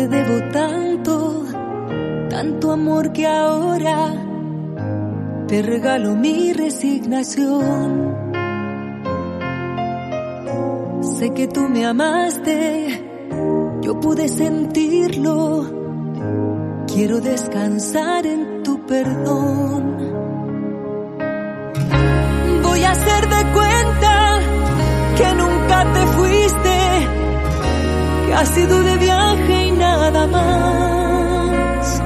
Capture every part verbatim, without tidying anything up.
te debo tanto, tanto amor que ahora te regalo mi resignación. Sé que tú me amaste, yo pude sentirlo. Quiero descansar en tu perdón. Voy a hacer de cuenta que nunca te fuiste, que has ido de viaje y nada más.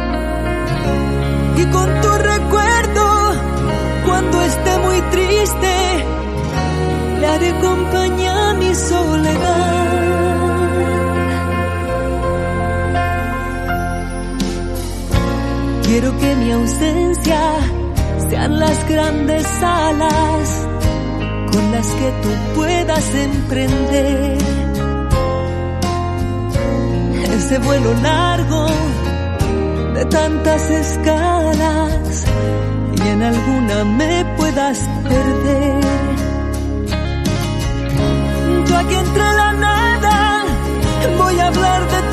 Y con tu recuerdo, cuando esté muy triste, le haré compañía a mi soledad. Quiero que mi ausencia sean las grandes alas con las que tú puedas emprender ese vuelo largo de tantas escalas y en alguna me puedas perder. Yo aquí entre la nada voy a hablar de